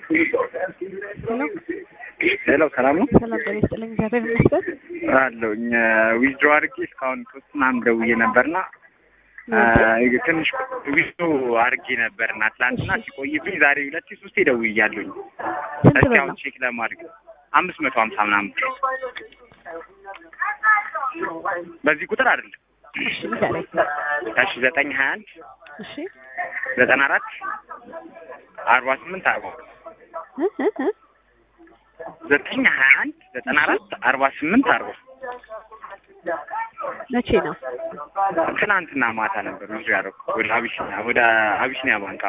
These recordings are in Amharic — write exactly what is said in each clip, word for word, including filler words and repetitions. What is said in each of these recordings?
ሄሎ ሄሎ ሰላም ነው? ሰላም ጤና ይስጥልኝ። እግዚአብሔር ይመስገን አለሁኝ። ዊዝድሮ አድርጌ እስካሁን ሶስቱን ደውዬ ነበርና ትንሽ ዊዝድሮ አድርጌ ነበርና ትላንትና ሲቆይብኝ ዛሬ ሁለቴ ሶስቴ ደውያለሁኝ። እስኪ አሁን ቼክ ለማድረግ አምስት መቶ ሀምሳ ምናምን በዚህ ቁጥር አይደለም። እሺ ንገረኝ። እሺ ዘጠኝ ሀያ አንድ እሺ ዘጠና አራት አርባ ስምንት አርባ ዘጠኝ ሀያ አንድ ዘጠና አራት አርባ ስምንት አርባ መቼ ነው? ትናንትና ማታ ነበር ብዙ ያደረኩት ወደ አቢሲኒያ ወደ አቢሲኒያ ባንክ።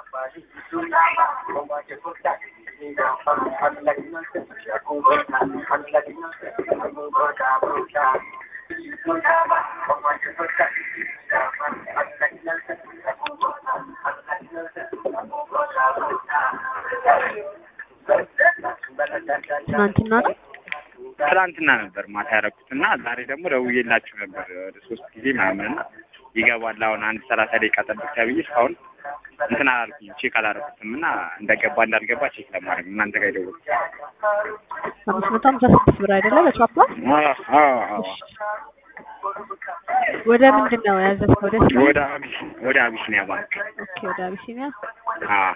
ትናንትና ነው ትናንትና ነበር ማታ ያደረኩትና ዛሬ ደግሞ ደውዬላችሁ ነበር ወደ ሶስት ጊዜ ምናምን ይገባል አሁን አንድ ሰላሳ ደቂቃ ጠብቅ ተብዬ እስካሁን እንትን አላልኩኝ ቼክ አላደረኩትም እና እንደገባ እንዳልገባ ቼክ ለማድረግ እናንተ ጋር ደውዬ አምስት መቶ ሀምሳ ስድስት ብር አይደለ በቻፓ? አዎ አዎ። ወደ ምንድን ነው ያዘዝከው? ወደ ስለ ወደ አቢስ ወደ አቢሲኒያ ባንክ። ኦኬ ወደ አቢሲኒያ። አዎ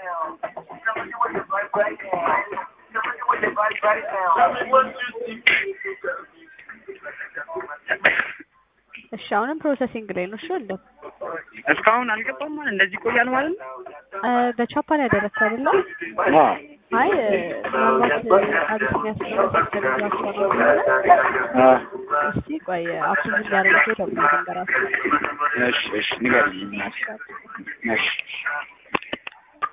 እሺ አሁንም ፕሮሰሲንግ ላይ ነው። እሺ ወንድ እስካሁን አልገባም ማለት እንደዚህ ቆያል ማለት ነው። በቻፓ ላይ ያደረግከው አይደለ? አዎ አይ ምናልባት አቢሲኒያ ስለተደረጋቸው አዎ። እስቲ ቆይ አፕሩቭ እንዲያደርጉ ደግሞ ንገራቸው። እሺ እሺ ንገሪኝ። እሺ